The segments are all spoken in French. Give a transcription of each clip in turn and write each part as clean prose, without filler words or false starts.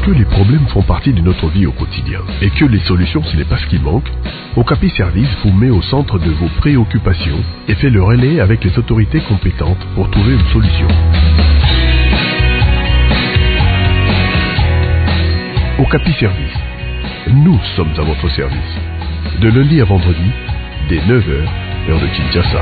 que les problèmes font partie de notre vie au quotidien et que les solutions ce n'est pas ce qui manque, Okapi Service vous met au centre de vos préoccupations et fait le relais avec les autorités compétentes pour trouver une solution. Okapi Service, nous sommes à votre service. De lundi à vendredi, dès 9h, heure de Kinshasa.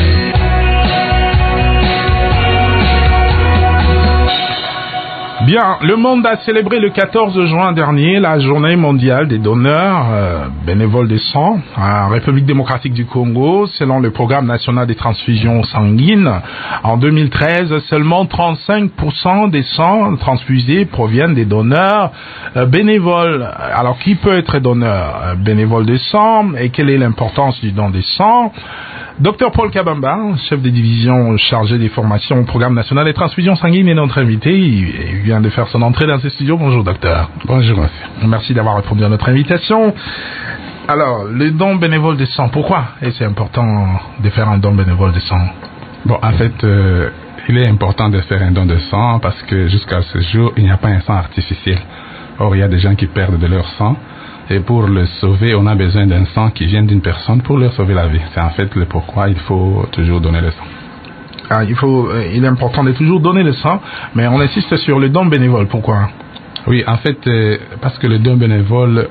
Bien, le monde a célébré le 14 juin dernier la journée mondiale des donneurs bénévoles de sang en République démocratique du Congo. Selon le programme national des transfusions sanguines, en 2013, seulement 35% des sangs transfusés proviennent des donneurs bénévoles. Alors, qui peut être donneur bénévole de sang et quelle est l'importance du don des sangs? Docteur Paul Kabamba, chef de division chargé des formations au programme national des transfusions sanguines, est notre invité. Il vient de faire son entrée dans ce studio. Bonjour docteur. Bonjour monsieur. Merci d'avoir répondu à notre invitation. Alors, le don bénévole de sang, pourquoi est-ce important de faire un don bénévole de sang? Bon, en fait, il est important de faire un don de sang parce que jusqu'à ce jour, il n'y a pas un sang artificiel. Or, il y a des gens qui perdent de leur sang. Et pour le sauver, on a besoin d'un sang qui vient d'une personne pour leur sauver la vie. C'est en fait le pourquoi il faut toujours donner le sang. Ah, il est important de toujours donner le sang, mais on insiste sur le don bénévole. Pourquoi? Oui, en fait, parce que le don bénévole,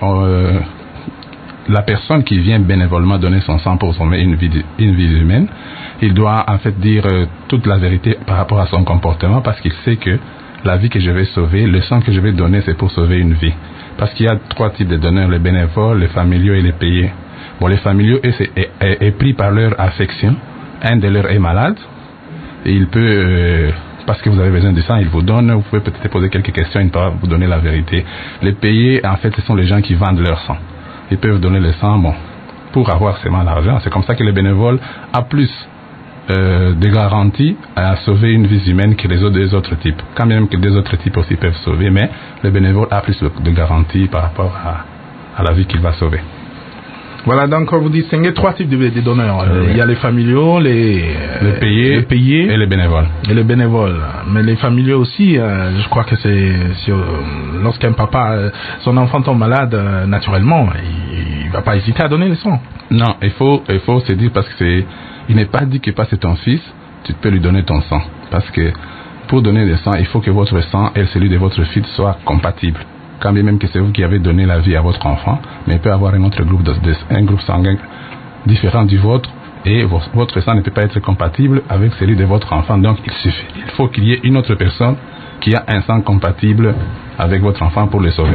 la personne qui vient bénévolement donner son sang pour sauver une vie humaine, il doit en fait dire toute la vérité par rapport à son comportement parce qu'il sait que la vie que je vais sauver, le sang que je vais donner, c'est pour sauver une vie. Parce qu'il y a trois types de donneurs, les bénévoles, les familiaux et les payés. Bon, les familiaux est pris par leur affection. Un de leurs est malade. Et il peut, parce que vous avez besoin de sang, il vous donne. Vous pouvez peut-être poser quelques questions, il ne peut pas vous donner la vérité. Les payés, en fait, ce sont les gens qui vendent leur sang. Ils peuvent donner le sang, bon, pour avoir seulement l'argent. C'est comme ça que les bénévoles a plus de garanties à sauver une vie humaine que les autres types. Quand même que les autres types aussi peuvent sauver, mais le bénévole a plus de garanties par rapport à la vie qu'il va sauver. Voilà, donc vous distinguez trois types de donneurs. Il y a les familiaux, les payés et les bénévoles. Et les bénévoles. Mais les familiaux aussi, je crois que c'est lorsqu'un papa, son enfant tombe malade, naturellement, il va pas hésiter à donner le sang. Non, il faut se dire parce que il n'est pas dit que parce que c'est ton fils, tu peux lui donner ton sang. Parce que pour donner le sang, il faut que votre sang et celui de votre fils soient compatibles. Quand bien même que c'est vous qui avez donné la vie à votre enfant, mais il peut avoir un autre groupe un groupe sanguin différent du vôtre et votre sang ne peut pas être compatible avec celui de votre enfant. Donc il faut qu'il y ait une autre personne qui a un sang compatible avec votre enfant pour le sauver.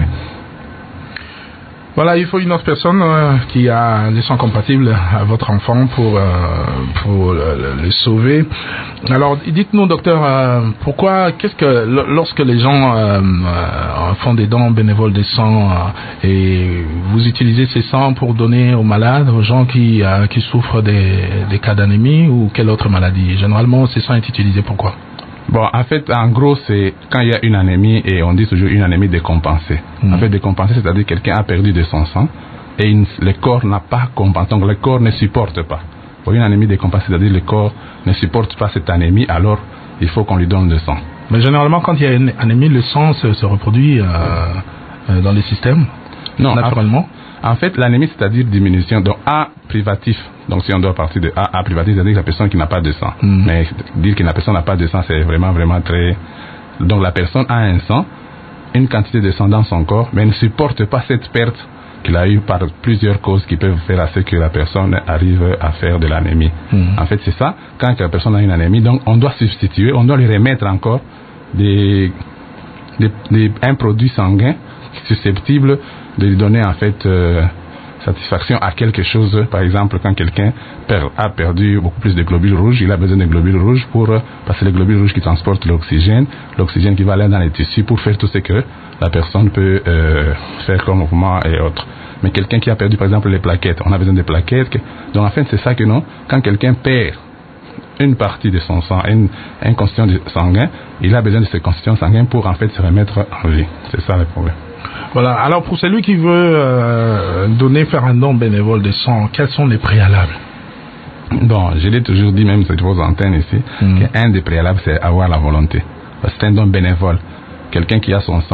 Voilà, il faut une autre personne qui a le sang compatible à votre enfant pour le sauver. Alors, dites-nous, docteur, pourquoi, lorsque les gens font des dons bénévoles de sang et vous utilisez ces sangs pour donner aux malades, aux gens qui souffrent des cas d'anémie ou quelle autre maladie? Généralement, ces sangs est utilisé pourquoi? Bon, en fait, en gros, c'est quand il y a une anémie, et on dit toujours une anémie décompensée. En fait, décompensée, c'est-à-dire que quelqu'un a perdu de son sang, et le corps n'a pas compensé, donc le corps ne supporte pas. Pour une anémie décompensée, c'est-à-dire que le corps ne supporte pas cette anémie, alors il faut qu'on lui donne le sang. Mais généralement, quand il y a une anémie, le sang se reproduit dans les systèmes, non, naturellement. En fait, l'anémie, c'est-à-dire diminution, donc A privatif. Donc, si on doit partir de A privatif, c'est-à-dire que la personne qui n'a pas de sang. Mais dire que la personne n'a pas de sang, c'est vraiment, vraiment très... Donc, la personne a un sang, une quantité de sang dans son corps, mais elle ne supporte pas cette perte qu'il a eue par plusieurs causes qui peuvent faire à ce que la personne arrive à faire de l'anémie. En fait, c'est ça. Quand la personne a une anémie, donc, on doit substituer, on doit lui remettre encore un produit sanguin susceptible de lui donner en fait satisfaction à quelque chose. Par exemple, quand quelqu'un a perdu beaucoup plus de globules rouges, il a besoin de globules rouges parce que les globules rouges qui transportent l'oxygène qui va aller dans les tissus pour faire tout ce que la personne peut faire comme mouvement et autres. Mais quelqu'un qui a perdu par exemple les plaquettes, on a besoin de plaquettes. Donc en fait c'est ça que non, quand quelqu'un perd une partie de son sang, un constituant sanguin, il a besoin de ce constituant sanguin pour en fait se remettre en vie. C'est ça le problème. Voilà. Alors pour celui qui veut faire un don bénévole de sang, quels sont les préalables? Bon, je l'ai toujours dit même sur vos antennes ici, qu'un des préalables c'est avoir la volonté. Parce que c'est un don bénévole. Quelqu'un qui a son sang,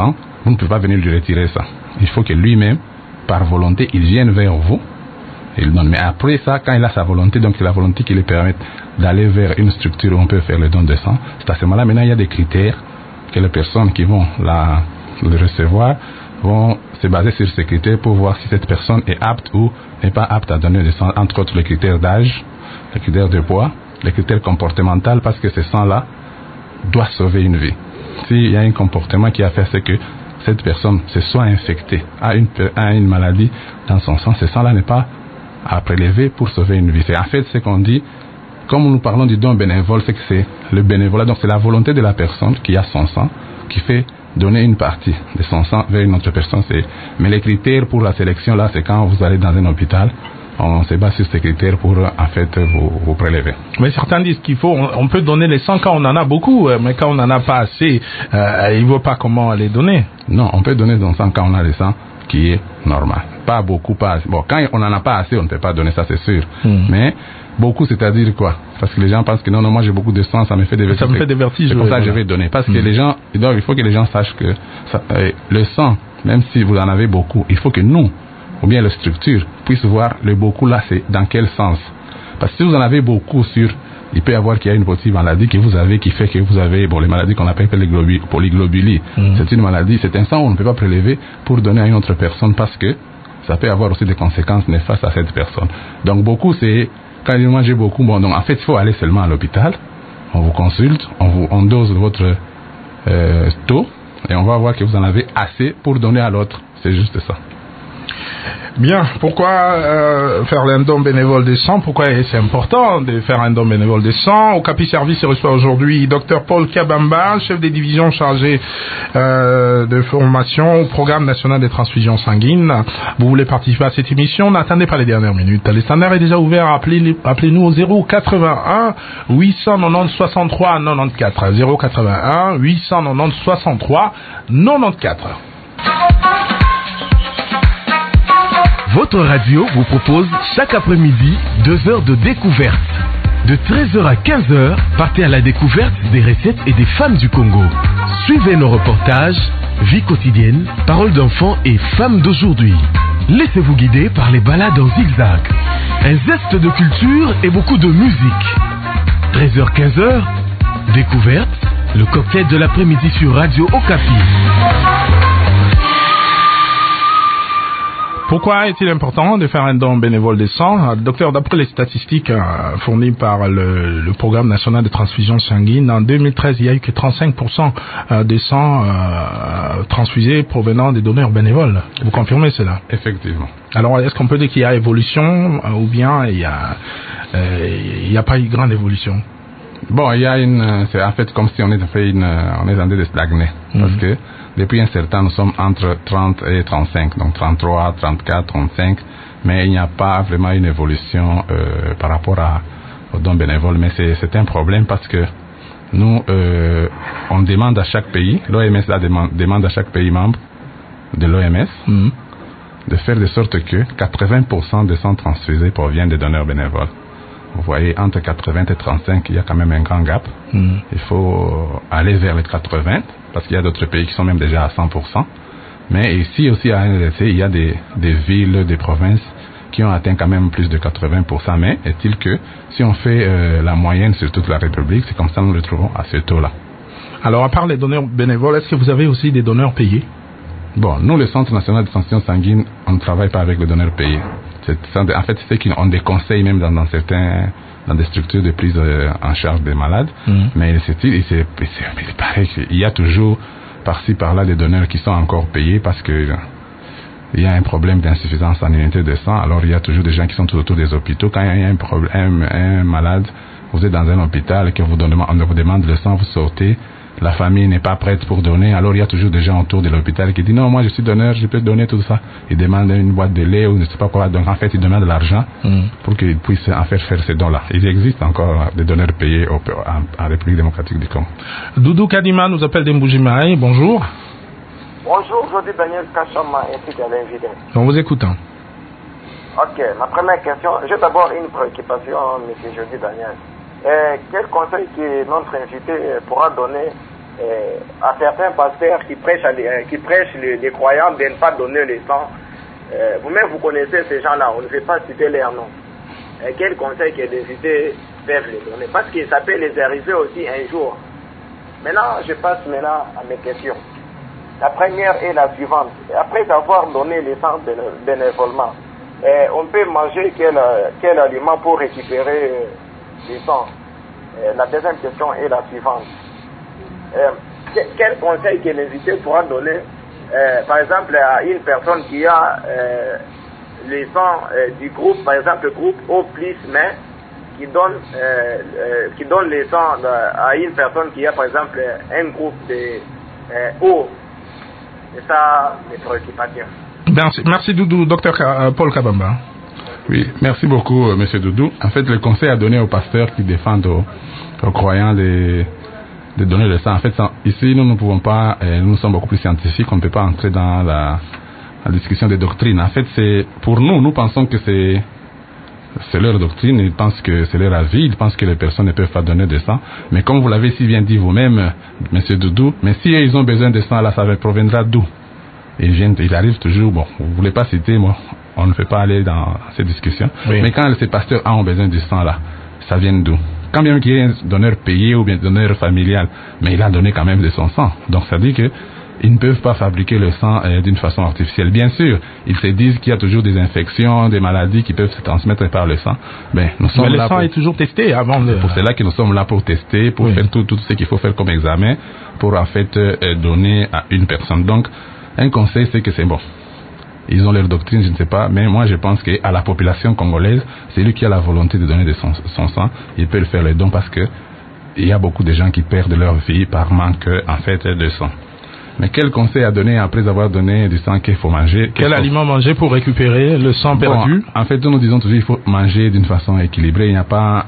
vous ne pouvez pas venir lui retirer ça. Il faut que lui-même, par volonté, il vienne vers vous. Il donne. Mais après ça, quand il a sa volonté, donc la volonté qui lui permet d'aller vers une structure où on peut faire le don de sang, c'est à ce moment-là, maintenant, il y a des critères que les personnes qui vont le recevoir vont se baser sur ces critères pour voir si cette personne est apte ou n'est pas apte à donner le sang, entre autres les critères d'âge, les critères de poids, les critères comportementaux, parce que ce sang-là doit sauver une vie. S'il y a un comportement qui a fait ce que cette personne se soit infectée à une maladie dans son sang, ce sang-là n'est pas à prélever pour sauver une vie. C'est en fait ce qu'on dit, comme nous parlons du don bénévole, c'est que c'est le bénévolat, donc c'est la volonté de la personne qui a son sang, qui fait donner une partie de son sang vers une autre personne. Mais les critères pour la sélection, là, c'est quand vous allez dans un hôpital, on se base sur ces critères pour en fait vous prélever. Mais certains disent qu'il faut, on peut donner les sangs quand on en a beaucoup, mais quand on n'en a pas assez, il ne voit pas comment les donner. Non, on peut donner son sang quand on a le sang qui est normal. Pas beaucoup, pas assez. Bon, quand on n'en a pas assez, on ne peut pas donner ça, c'est sûr. Mais beaucoup, c'est-à-dire quoi? Parce que les gens pensent que non, moi j'ai beaucoup de sang, ça me fait des vertiges. Ça me fait des vertiges. C'est pour ça que je vais donner. Parce que les gens, il faut que les gens sachent que le sang, même si vous en avez beaucoup, il faut que nous, ou bien la structure, puisse voir le beaucoup là, c'est dans quel sens. Parce que si vous en avez beaucoup il peut y avoir qu'il y a une petite maladie que vous avez qui fait que vous avez les maladies qu'on appelle les polyglobulie. C'est une maladie, c'est un sang où on ne peut pas prélever pour donner à une autre personne parce que ça peut avoir aussi des conséquences néfastes à cette personne. Donc beaucoup, c'est quand vous mangez beaucoup, bon, donc en fait il faut aller seulement à l'hôpital, on vous consulte, on dose votre taux et on va voir que vous en avez assez pour donner à l'autre. C'est juste ça. Bien, pourquoi faire un don bénévole de sang? Pourquoi c'est important de faire un don bénévole de sang? Au Capi Service, il reçoit aujourd'hui Dr Paul Kabamba, chef des divisions chargé de formation au programme national des transfusions sanguines. Vous voulez participer à cette émission? N'attendez pas les dernières minutes. Le standard est déjà ouvert. Appelez-nous au 081 890 63 94. 081 890 63 94. Votre radio vous propose chaque après-midi 2 heures de découverte. De 13h à 15h, partez à la découverte des recettes et des femmes du Congo. Suivez nos reportages, vie quotidienne, paroles d'enfants et femmes d'aujourd'hui. Laissez-vous guider par les balades en zigzag. Un zeste de culture et beaucoup de musique. 13h-15h, découverte, le cocktail de l'après-midi sur Radio Okapi. Pourquoi est-il important de faire un don bénévole de sang? Docteur, d'après les statistiques fournies par le programme national de transfusion sanguine, en 2013, il n'y a eu que 35% des sangs transfusés provenant des donneurs bénévoles. Vous confirmez cela? Effectivement. Alors, est-ce qu'on peut dire qu'il y a évolution ou bien il n'y a pas eu grande évolution? Bon, il y a c'est en fait comme si on est en train de stagner. Parce que depuis un certain temps, nous sommes entre 30 et 35, donc 33, 34, 35, mais il n'y a pas vraiment une évolution par rapport aux dons bénévoles. Mais c'est un problème parce que nous, on demande à chaque pays, l'OMS demande à chaque pays membre de l'OMS de faire de sorte que 80% des sangs transfusés proviennent des donneurs bénévoles. Vous voyez, entre 80 et 35, il y a quand même un grand gap. Il faut aller vers les 80, parce qu'il y a d'autres pays qui sont même déjà à 100%. Mais ici aussi à NDC, il y a des villes, des provinces qui ont atteint quand même plus de 80%. Mais est-il que si on fait la moyenne sur toute la République, c'est comme ça que nous le trouvons à ce taux-là. Alors, à part les donneurs bénévoles, est-ce que vous avez aussi des donneurs payés? Bon, nous, le Centre national de transfusion sanguine, on ne travaille pas avec les donneurs payés. En fait, c'est qu'ils ont des conseils même dans des structures de prise en charge des malades. Mais c'est pareil, il y a toujours par-ci par-là des donneurs qui sont encore payés parce que il y a un problème d'insuffisance en unité de sang. Alors il y a toujours des gens qui sont tout autour des hôpitaux. Quand il y a un problème, un malade, vous êtes dans un hôpital et qu'on vous demande le sang, vous sortez. La famille n'est pas prête pour donner, alors il y a toujours des gens autour de l'hôpital qui disent non, moi je suis donneur, je peux donner tout ça. Ils demandent une boîte de lait ou ne sais pas quoi, donc en fait ils demandent de l'argent pour qu'ils puissent en faire ces dons-là. Il existe encore des donneurs payés en République démocratique du Congo. Doudou Kadima nous appelle d'Mboujimaï, bonjour. Bonjour, je dis Daniel Kachama, ainsi qu'à l'invité. On vous écoutant. Ok, ma première question, j'ai d'abord une préoccupation, M. Jody Daniel. Quel conseil que notre invité pourra donner à certains pasteurs qui prêchent les croyants de ne pas donner le sang. Vous-même, vous connaissez ces gens-là, on ne veut pas citer leur nom. Quel conseil que les invités peuvent les donner? Parce que ça peut les arriver aussi un jour. Maintenant, je passe à mes questions. La première est la suivante. Après avoir donné le sang bénévolement, on peut manger quel aliment pour récupérer le sang? La deuxième question est la suivante. Quel conseil que l'invité pourra donner, par exemple, à une personne qui a le sang du groupe, par exemple le groupe O+, mais qui donne le sang à une personne qui a, par exemple, un groupe de O. C'est ça mes préoccupations. Merci Doudou. Docteur Paul Kabamba. Oui, merci beaucoup, Monsieur Doudou. En fait, le conseil à donner aux pasteurs qui défendent aux croyants de donner le sang. En fait, ici, nous ne pouvons pas, nous sommes beaucoup plus scientifiques, on ne peut pas entrer dans la discussion des doctrines. En fait, pour nous pensons que c'est leur doctrine, ils pensent que c'est leur avis, ils pensent que les personnes ne peuvent pas donner de sang. Mais comme vous l'avez si bien dit vous-même, Monsieur Doudou, mais si ils ont besoin de sang, là, ça proviendra d'où? Il arrive toujours, bon, vous ne voulez pas citer, moi, on ne peut pas aller dans ces discussions. Oui. Mais quand ces pasteurs ont besoin du sang, là, ça vient d'où? Quand bien qu'il y ait un donneur payé ou bien donneur familial, mais il a donné quand même de son sang. Donc ça dit que ils ne peuvent pas fabriquer le sang d'une façon artificielle. Bien sûr, ils se disent qu'il y a toujours des infections, des maladies qui peuvent se transmettre par le sang. Mais le sang est toujours testé avant de... C'est pour cela que nous sommes là pour tester, pour faire tout ce qu'il faut faire comme examen, pour en fait donner à une personne. Donc, un conseil, c'est que c'est bon. Ils ont leur doctrine, je ne sais pas, mais moi je pense qu'à la population congolaise, c'est lui qui a la volonté de donner de son sang, il peut le faire le don parce que il y a beaucoup de gens qui perdent leur vie par manque en fait de sang. Mais quel conseil à donner après avoir donné du sang qu'il faut manger? Quel aliment manger pour récupérer le sang perdu? En fait, nous disons toujours qu'il faut manger d'une façon équilibrée. Il n'y a pas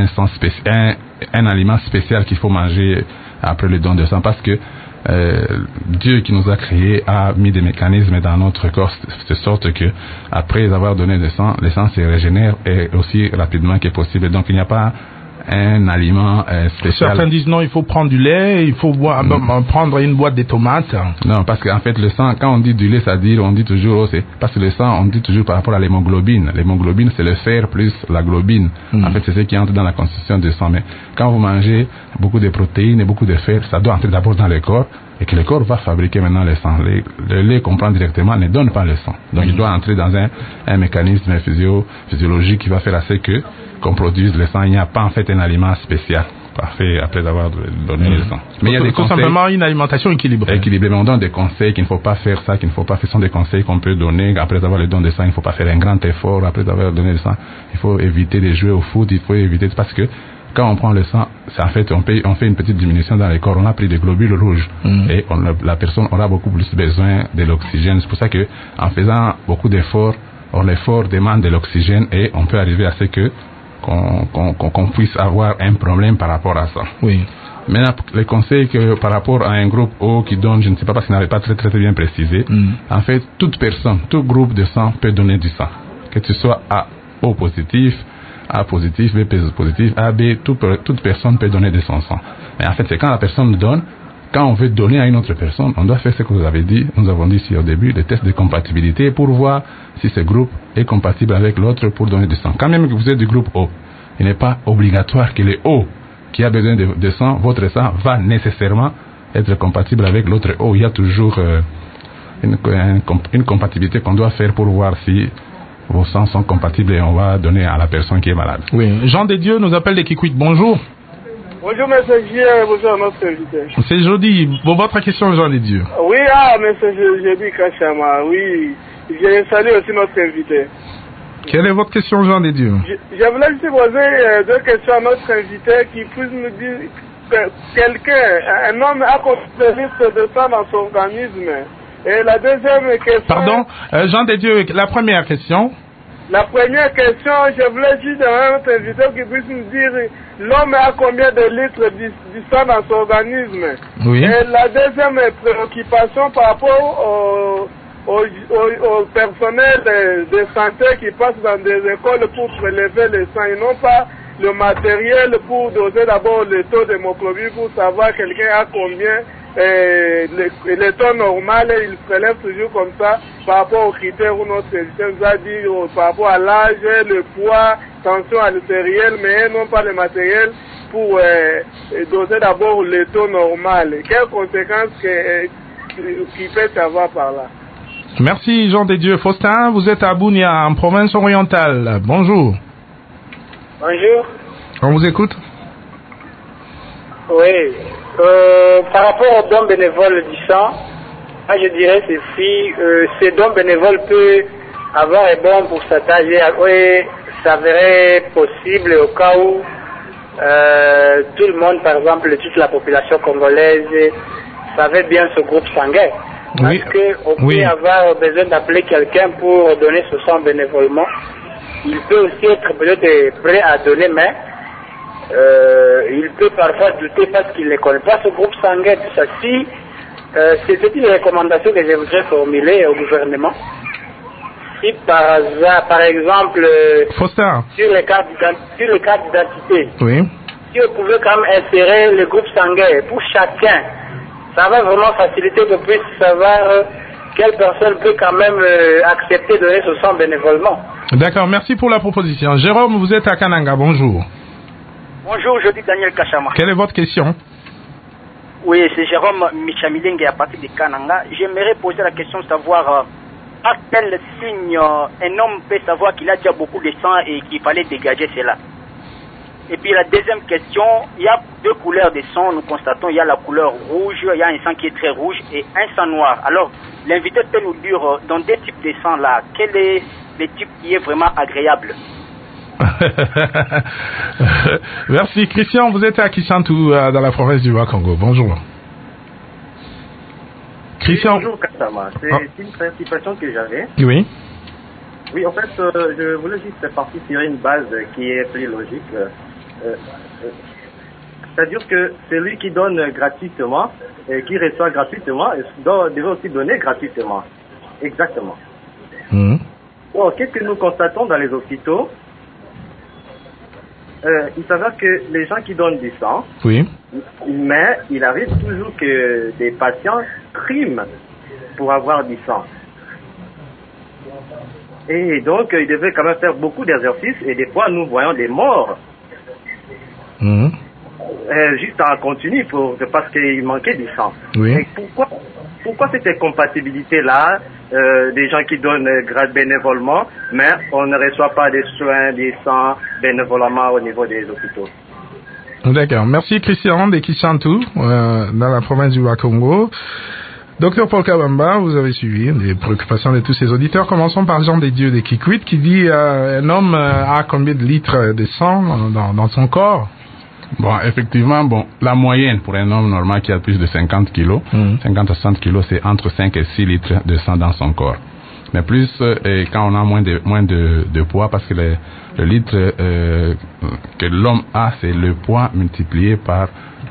un aliment spécial qu'il faut manger après le don de sang parce que Dieu qui nous a créés a mis des mécanismes dans notre corps de sorte que après avoir donné le sang se régénère et aussi rapidement que possible. Donc il n'y a pas un aliment spécial. Certains disent non, il faut prendre du lait, il faut prendre une boîte de tomates. Non, parce qu'en fait le sang, quand on dit du lait, c'est-à-dire on dit toujours, c'est parce que le sang, on dit toujours par rapport à l'hémoglobine. L'hémoglobine, c'est le fer plus la globine. En fait, c'est ce qui entre dans la constitution du sang. Mais quand vous mangez beaucoup de protéines et beaucoup de fer, ça doit entrer d'abord dans le corps et que le corps va fabriquer maintenant le sang. Le lait qu'on prend directement ne donne pas le sang. Donc il doit entrer dans un mécanisme physiologique qui va faire assez qu'on produise le sang. Il n'y a pas en fait un aliment spécial parfait après avoir donné le sang. Mais il y a des conseils, simplement une alimentation équilibrée. Équilibrée, mais on donne des conseils qu'il ne faut pas faire ça, qu'il ne faut pas faire. Ce sont des conseils qu'on peut donner après avoir le don de sang. Il ne faut pas faire un grand effort après avoir donné le sang. Il faut éviter de jouer au foot, il faut éviter parce que quand on prend le sang, en fait, on fait une petite diminution dans le corps. On a pris des globules rouges et la personne aura beaucoup plus besoin de l'oxygène. C'est pour ça que en faisant beaucoup d'efforts, l'effort demande de l'oxygène et on peut arriver à ce que qu'on puisse avoir un problème par rapport à ça. Oui. Maintenant, les conseils que par rapport à un groupe O qui donne, je ne sais pas parce qu'il n'avait pas très bien précisé. En fait, toute personne, tout groupe de sang peut donner du sang, que tu sois O positif, A positif, B positif, AB, toute personne peut donner de son sang. Mais en fait, c'est quand la personne donne, quand on veut donner à une autre personne, on doit faire ce que vous avez dit, nous avons dit ici au début, le test de compatibilité pour voir si ce groupe est compatible avec l'autre pour donner du sang. Quand même que vous êtes du groupe O, il n'est pas obligatoire que le O qui a besoin de sang, votre sang va nécessairement être compatible avec l'autre O. Il y a toujours une compatibilité qu'on doit faire pour voir si vos sangs sont compatibles et on va donner à la personne qui est malade. Oui. Jean de Dieu nous appelle de Kikwit. Bonjour. Bonjour, M. J. Bonjour à notre invité. C'est Jody. Votre question, Jean de Dieu. Oui, M. Jody Kachama. Oui. Je salue aussi notre invité. Quelle est votre question, Jean de Dieu? Je voulais juste poser deux questions à notre invité qui puisse nous dire que un homme a constaté de sang dans son organisme. Et la deuxième question... Pardon, Jean de Dieu, la première question. La première question, je voulais juste demander à notre invité qui puisse nous dire l'homme a combien de litres du sang dans son organisme. Oui. Et la deuxième préoccupation par rapport au personnel de santé qui passe dans des écoles pour prélever le sang. Ils n'ont pas le matériel pour doser d'abord le taux d'hémoglobine pour savoir quelqu'un a combien. Le taux normal, il prélève toujours comme ça par rapport aux critères où notre système nous a dit, par rapport à l'âge, le poids, tension artérielle, mais non pas le matériel pour doser d'abord le taux normal. Quelles conséquences qui peut savoir par là? Merci Jean de Dieu. Faustin, vous êtes à Bunia, en province orientale. Bonjour. Bonjour. On vous écoute? Oui. Par rapport aux dons bénévoles du sang, moi je dirais ceci, ces dons bénévoles peuvent avoir un bon pourcentage et s'avérer possible au cas où tout le monde, par exemple, toute la population congolaise savait bien ce groupe sanguin. Oui. Parce qu'on peut avoir besoin d'appeler quelqu'un pour donner ce sang bénévolement. Il peut aussi être peut-être prêt à donner, mais il peut parfois douter parce qu'il ne connaît pas ce groupe sanguin. Tout ça. Si c'est une recommandation que je voudrais formuler au gouvernement. Si par exemple, Faustin, sur les cartes d'identité, oui. Si vous pouvez quand même insérer le groupe sanguin pour chacun, ça va vraiment faciliter qu'on puisse savoir quelle personne peut quand même accepter de donner ce sang bénévolement. D'accord, merci pour la proposition. Jérôme, vous êtes à Kananga, bonjour. Bonjour, je dis Daniel Kachama. Quelle est votre question? Oui, c'est Jérôme Michamilenge à partir de Kananga. J'aimerais poser la question de savoir à quel signe un homme peut savoir qu'il a déjà beaucoup de sang et qu'il fallait dégager cela. Et puis la deuxième question, il y a deux couleurs de sang, nous constatons, il y a la couleur rouge, il y a un sang qui est très rouge et un sang noir. Alors, l'invité peut nous dire, dans deux types de sang là, quel est le type qui est vraiment agréable? Merci. Christian, vous êtes à Kisantu, dans la province du Bas-Congo. Bonjour. Christian. Bonjour, Kassama. C'est une préoccupation que j'avais. Oui. Oui, en fait, je voulais juste partir sur une base qui est plus logique. C'est-à-dire que celui qui donne gratuitement et qui reçoit gratuitement devait aussi donner gratuitement. Exactement. Bon, qu'est-ce que nous constatons dans les hôpitaux? Il s'avère que les gens qui donnent du sang, oui, mais il arrive toujours que des patients triment pour avoir du sang. Et donc, ils devaient quand même faire beaucoup d'exercices et des fois, nous voyons des morts. Juste en continu parce qu'il manquait du sang. Oui. Et pourquoi cette incompatibilité-là des gens qui donnent bénévolement, mais on ne reçoit pas des soins, des sangs bénévolement au niveau des hôpitaux? D'accord. Merci Christian de Kisantu, dans la province du Bas-Congo. Docteur Paul Kabamba, vous avez suivi les préoccupations de tous ces auditeurs. Commençons par Jean des Dieux de Kikwit qui dit un homme a combien de litres de sang dans son corps? Bon, effectivement, la moyenne pour un homme normal qui a plus de 50 kilos, 50 à 60 kilos, c'est entre 5 et 6 litres de sang dans son corps. Mais plus quand on a moins de poids, parce que le litre que l'homme a, c'est le poids multiplié par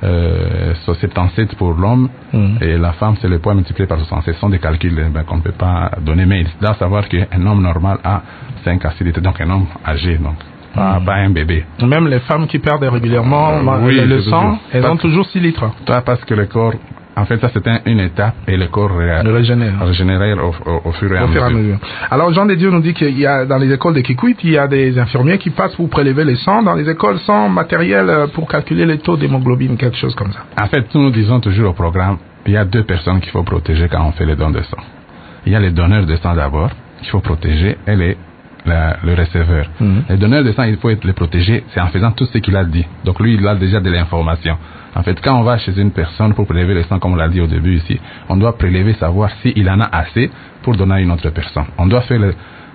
77 pour l'homme, et la femme, c'est le poids multiplié par 60. Ce sont des calculs qu'on ne peut pas donner, mais il doit savoir qu'un homme normal a 5 à 6 litres, donc un homme âgé, donc pas un bébé. Même les femmes qui perdent régulièrement le sang, elles ont toujours 6 litres. Parce que le corps, en fait, ça c'est une étape et le corps régénère au fur et à mesure. Alors Jean des Dieux nous dit qu'il y a dans les écoles de Kikwit, il y a des infirmiers qui passent pour prélever les sangs dans les écoles sans matériel pour calculer les taux d'hémoglobine, quelque chose comme ça. En fait, nous disons toujours au programme, il y a deux personnes qu'il faut protéger quand on fait les dons de sang. Il y a les donneurs de sang d'abord, qu'il faut protéger, et le receveur. Les donneurs de sang, il faut les protéger, c'est en faisant tout ce qu'il a dit. Donc lui, il a déjà de l'information. En fait, quand on va chez une personne pour prélever le sang, comme on l'a dit au début ici, on doit prélever, savoir s'il en a assez pour donner à une autre personne. On doit faire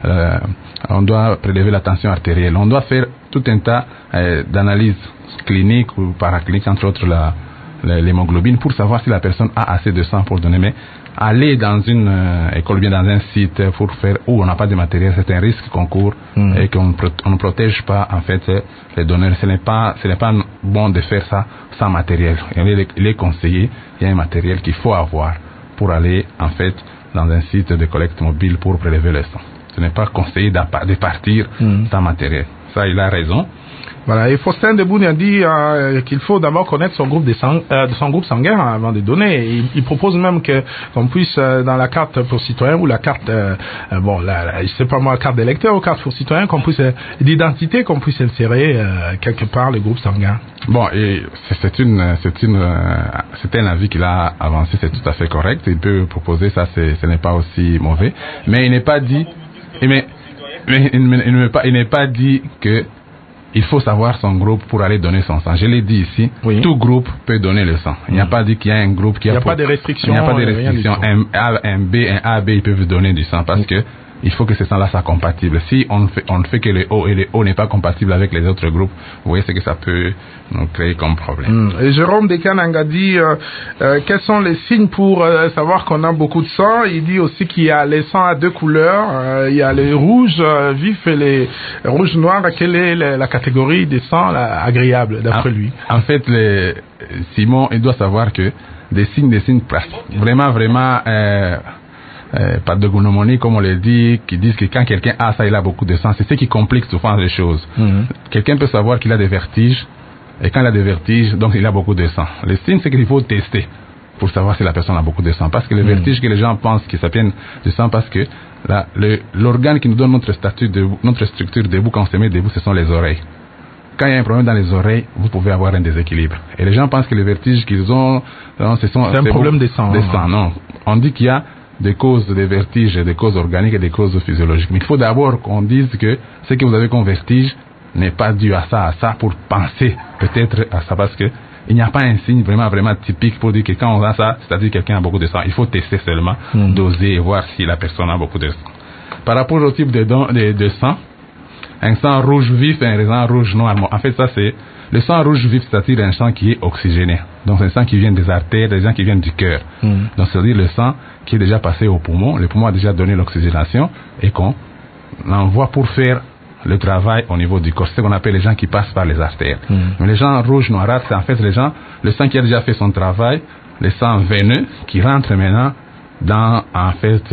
on doit prélever la tension artérielle. On doit faire tout un tas d'analyses cliniques ou paracliniques, entre autres l'hémoglobine, pour savoir si la personne a assez de sang pour donner. Mais aller dans une école, bien dans un site pour faire où on n'a pas de matériel, c'est un risque qu'on court et qu'on ne protège pas en fait les donneurs. Ce n'est pas bon de faire ça sans matériel. Il est conseillé, il y a un matériel qu'il faut avoir pour aller en fait dans un site de collecte mobile pour prélever le sang. Ce n'est pas conseillé de partir sans matériel. Ça, il a raison. Voilà, et Faustin Deboune a dit qu'il faut d'abord connaître son groupe son groupe sanguin avant de donner. Il propose même qu'on puisse dans la carte pour citoyen ou la carte je sais pas moi, carte d'électeur ou carte pour citoyen, qu'on puisse d'identité, qu'on puisse insérer quelque part le groupe sanguin. Bon, et c'est un avis qu'il a avancé, c'est tout à fait correct. Il peut proposer ça, ce n'est pas aussi mauvais, mais il n'est pas dit, il n'est pas dit que il faut savoir son groupe pour aller donner son sang. Je l'ai dit ici, oui. Tout groupe peut donner le sang. Il n'y a pas dit qu'il y a un groupe qui a... Il n'y a pas de restrictions. Il n'y a pas de restrictions. Un B, un AB, ils peuvent donner du sang parce que il faut que ce sang-là soit compatible. Si on ne fait que le O et le O n'est pas compatible avec les autres groupes, vous voyez ce que ça peut nous créer comme problème. Et Jérôme Descananga dit quels sont les signes pour savoir qu'on a beaucoup de sang. Il dit aussi qu'il y a les sangs à deux couleurs. Il y a les rouges vifs et les rouges noirs. Quelle est la catégorie des sangs agréables d'après lui? En fait, Simon, il doit savoir que des signes vraiment pas de gonomonie comme on le dit, qui disent que quand quelqu'un a ça, il a beaucoup de sang. C'est ce qui complique souvent les choses. Quelqu'un peut savoir qu'il a des vertiges, et quand il a des vertiges, donc il a beaucoup de sang. Le signe, c'est qu'il faut tester pour savoir si la personne a beaucoup de sang. Parce que les vertiges que les gens pensent que ça vient de sang, parce que l'organe qui nous donne notre structure debout, quand on se met debout, ce sont les oreilles. Quand il y a un problème dans les oreilles, vous pouvez avoir un déséquilibre. Et les gens pensent que les vertiges qu'ils ont, c'est un problème de sang. Non. On dit qu'il y a des causes de vertige, des causes organiques et des causes physiologiques. Mais il faut d'abord qu'on dise que ce que vous avez comme vertige n'est pas dû à ça, pour penser peut-être à ça, parce que il n'y a pas un signe vraiment typique pour dire que quand on a ça, c'est-à-dire que quelqu'un a beaucoup de sang. Il faut tester seulement, doser et voir si la personne a beaucoup de sang. Par rapport au type de sang, un sang rouge vif et un sang rouge noir. En fait, ça c'est le sang rouge vif, c'est-à-dire un sang qui est oxygéné. Donc c'est un sang qui vient des artères, des gens qui viennent du cœur. Donc c'est-à-dire le sang qui est déjà passé au poumon. Le poumon a déjà donné l'oxygénation et qu'on envoie pour faire le travail au niveau du corps. C'est ce qu'on appelle les gens qui passent par les artères. Mais les gens rouges noirs, c'est en fait le sang qui a déjà fait son travail, le sang veineux qui rentre maintenant dans en fait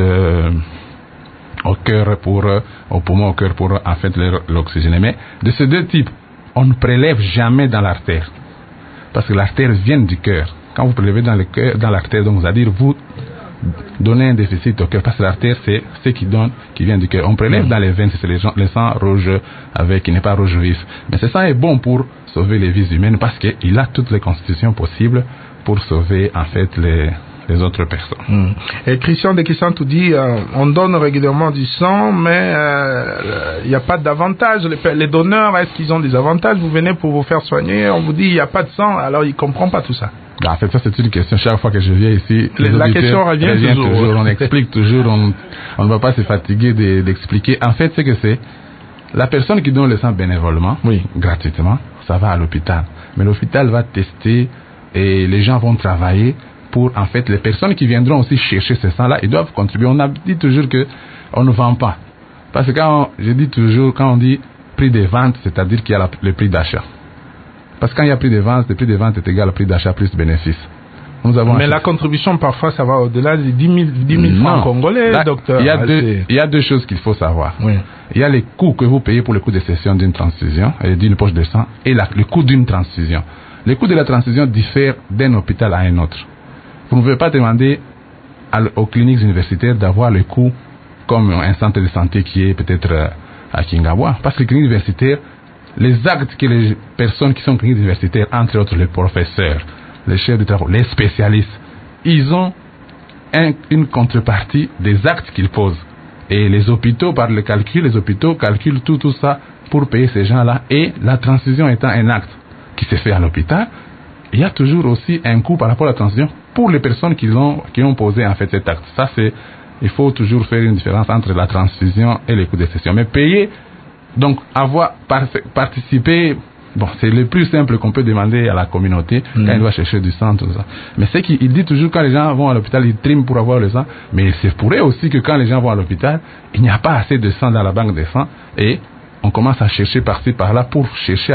au cœur au poumon, au cœur pour en fait l'oxygéner. Mais de ces deux types, on ne prélève jamais dans l'artère. Parce que l'artère vient du cœur. Quand vous prélevez dans l'artère, donc c'est-à-dire vous donnez un déficit au cœur, parce que l'artère c'est ce qui vient du cœur. On prélève dans les veines, c'est le sang rouge qui n'est pas rouge vif. Mais ce sang est bon pour sauver les vies humaines parce qu'il a toutes les constitutions possibles pour sauver en fait les autres personnes. Et Christian de Kissantou dit on donne régulièrement du sang, mais il n'y a pas d'avantage. Les donneurs, est-ce qu'ils ont des avantages? Vous venez pour vous faire soigner, on vous dit il n'y a pas de sang, alors ils ne comprennent pas tout ça. En fait, ça c'est une question. Chaque fois que je viens ici, la question revient toujours. On explique toujours, on ne va pas se fatiguer d'expliquer. En fait, c'est la personne qui donne le sang bénévolement, gratuitement, ça va à l'hôpital. Mais l'hôpital va tester et les gens vont travailler pour, en fait, les personnes qui viendront aussi chercher ce sang-là, ils doivent contribuer. On a dit toujours que on ne vend pas. Parce que quand on dit prix de vente, c'est-à-dire qu'il y a le prix d'achat. Parce que quand il y a prix de vente, le prix de vente est égal au prix d'achat plus bénéfice. Mais la contribution, parfois, ça va au-delà de 10 000 francs congolais, docteur. Il y a deux choses qu'il faut savoir. Il y a les coûts que vous payez pour le coût de cession d'une transfusion, d'une poche de sang, et le coût d'une transfusion. Le coût de la transfusion diffère d'un hôpital à un autre. Vous ne pouvez pas demander aux cliniques universitaires d'avoir le coût comme un centre de santé qui est peut-être à Kingawa. Parce que les cliniques universitaires, les actes que les personnes qui sont cliniques universitaires, entre autres les professeurs, les chefs de travail, les spécialistes, ils ont une contrepartie des actes qu'ils posent. Et les hôpitaux, par le calcul, les hôpitaux calculent tout ça pour payer ces gens-là. Et la transfusion étant un acte qui se fait à l'hôpital, il y a toujours aussi un coût par rapport à la transfusion pour les personnes qui ont posé en fait cet acte. Ça, il faut toujours faire une différence entre la transfusion et les coûts de cession. Mais payer, donc avoir participé, c'est le plus simple qu'on peut demander à la communauté quand elle doit chercher du sang, tout ça. Mais c'est qu'il dit toujours quand les gens vont à l'hôpital, ils triment pour avoir le sang. Mais c'est pourrait aussi que quand les gens vont à l'hôpital, il n'y a pas assez de sang dans la banque de sang et on commence à chercher par-ci par-là pour chercher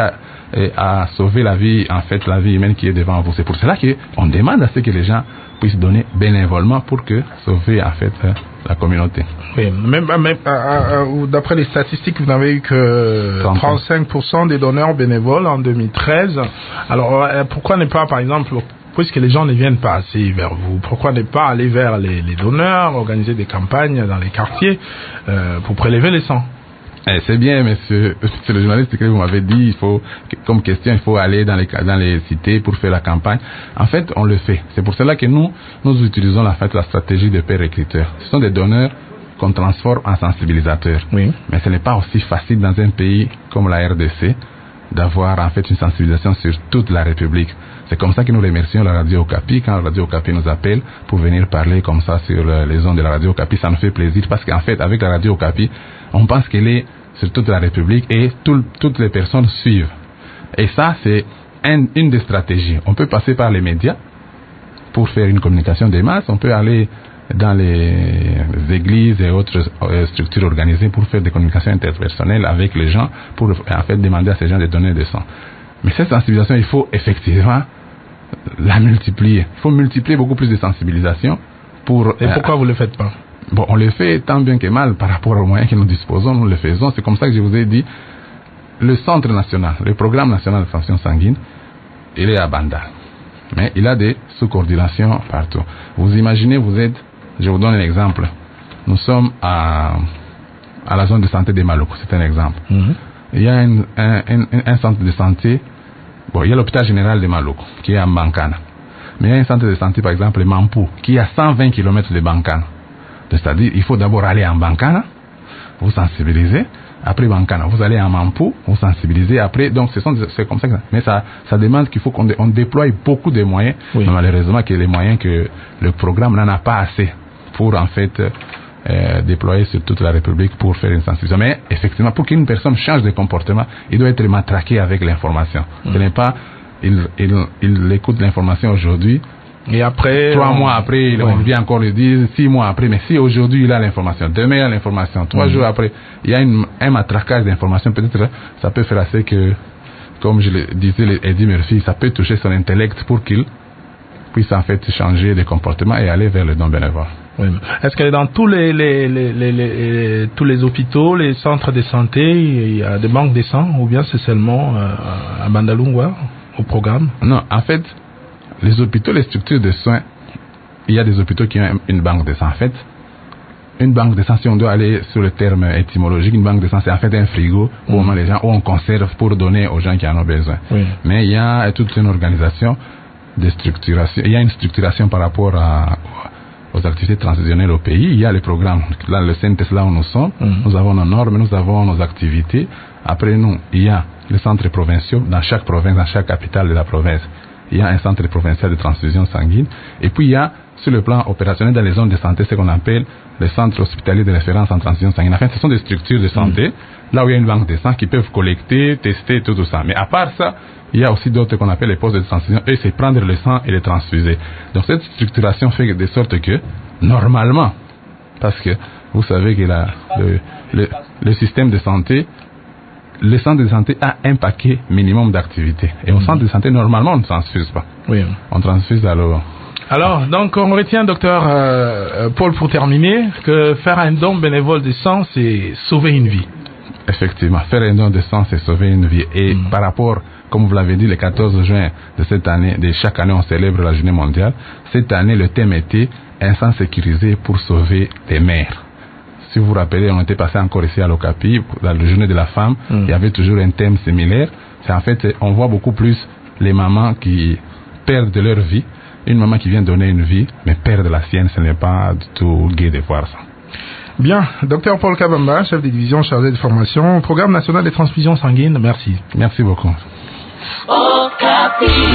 à sauver la vie humaine qui est devant vous. C'est pour cela qu'on demande à ce que les gens puissent donner bénévolement pour que sauver la communauté. Oui, même d'après les statistiques, vous n'avez eu que 35% des donneurs bénévoles en 2013. Alors pourquoi ne pas, par exemple, puisque les gens ne viennent pas assez vers vous, pourquoi ne pas aller vers les donneurs, organiser des campagnes dans les quartiers pour prélever les sangs? C'est bien, monsieur le journaliste que vous m'avez dit, comme question, il faut aller dans les cités pour faire la campagne. En fait, on le fait. C'est pour cela que nous utilisons la stratégie de père écriteur. Ce sont des donneurs qu'on transforme en sensibilisateurs. Oui. Mais ce n'est pas aussi facile dans un pays comme la RDC d'avoir une sensibilisation sur toute la République. C'est comme ça que nous remercions la Radio Okapi. Quand la Radio Okapi nous appelle pour venir parler comme ça sur les ondes de la Radio Okapi, ça nous fait plaisir parce qu'en fait, avec la Radio Okapi, on pense qu'elle est sur toute la République et toutes les personnes suivent. Et ça, c'est une des stratégies. On peut passer par les médias pour faire une communication des masses. On peut aller dans les églises et autres structures organisées pour faire des communications interpersonnelles avec les gens pour demander à ces gens de donner des sang. Mais cette sensibilisation, il faut effectivement la multiplier. Il faut multiplier beaucoup plus de sensibilisation pour... Et pourquoi vous ne le faites pas? Bon, on le fait tant bien que mal par rapport aux moyens que nous disposons, nous le faisons. C'est comme ça que je vous ai dit, le Centre national, le Programme national de transfusion sanguine, il est à Bandal. Mais il a des sous-coordinations partout. Vous imaginez, je vous donne un exemple. Nous sommes à la zone de santé de Maluku, c'est un exemple. Il y a un centre de santé, il y a l'hôpital général de Maluku, qui est à Bankana. Mais il y a un centre de santé, par exemple, Mampou, qui est à 120 km de Bankana. C'est-à-dire, il faut d'abord aller en Bankana, vous sensibilisez, après Bankana, vous allez en Mampou, vous sensibilisez, après, donc c'est comme ça. Mais ça demande qu'il faut qu'on déploie beaucoup de moyens, mais malheureusement que les moyens que le programme n'en a pas assez pour déployer sur toute la République pour faire une sensibilisation. Mais effectivement, pour qu'une personne change de comportement, il doit être matraqué avec l'information. Ce n'est pas, il écoute l'information aujourd'hui, et après 3 mois après, on vient encore le dire, 6 mois après, mais si aujourd'hui il a l'information, demain il a l'information, 3 jours après, il y a un matraquage d'informations, peut-être ça peut faire assez que, comme je le disais, Eddie Murphy, ça peut toucher son intellect pour qu'il puisse changer de comportement et aller vers le don bénévole. Oui. Est-ce que dans tous tous les hôpitaux, les centres de santé, il y a des banques de sang, ou bien c'est seulement à Bandalungwa, au programme? Non, en fait, les hôpitaux, les structures de soins, il y a des hôpitaux qui ont une banque de sang. En fait, une banque de sang, si on doit aller sur le terme étymologique, une banque de sang, c'est en fait un frigo où on met les gens, où on conserve pour donner aux gens qui en ont besoin. Oui. Mais il y a toute une organisation de structuration. Il y a une structuration par rapport aux activités transitionnelles au pays. Il y a les programmes. Là, le CNTS, là où nous sommes, nous avons nos normes, nous avons nos activités. Après nous, il y a les centres provinciaux dans chaque province, dans chaque capitale de la province. Il y a un centre provincial de transfusion sanguine. Et puis il y a, sur le plan opérationnel, dans les zones de santé, ce qu'on appelle les centres hospitaliers de référence en transfusion sanguine. Enfin, ce sont des structures de santé, là où il y a une banque de sang qui peuvent collecter, tester, tout ça. Mais à part ça, il y a aussi d'autres qu'on appelle les postes de transfusion. Eux, c'est prendre le sang et le transfuser. Donc cette structuration fait de sorte que, normalement, parce que vous savez que le système de santé, le centre de santé a un paquet minimum d'activités. Et au centre de santé, normalement, on ne transfuse pas. Oui. On transfuse alors. Alors, donc, on retient, docteur Paul, pour terminer, que faire un don bénévole de sang, c'est sauver une vie. Effectivement, faire un don de sang, c'est sauver une vie. Et par rapport, comme vous l'avez dit, le 14 juin de cette année, de chaque année, on célèbre la journée mondiale. Cette année, le thème était un sang sécurisé pour sauver des mères. Si vous vous rappelez, on était passé encore ici à l'Okapi, dans la journée de la femme, il y avait toujours un thème similaire. C'est en fait, on voit beaucoup plus les mamans qui perdent leur vie. Une maman qui vient donner une vie, mais perdre la sienne, ce n'est pas du tout gai de voir ça. Bien, docteur Paul Kabamba, chef de division chargé de formation au Programme national des transfusions sanguines, merci. Merci beaucoup. Okapi.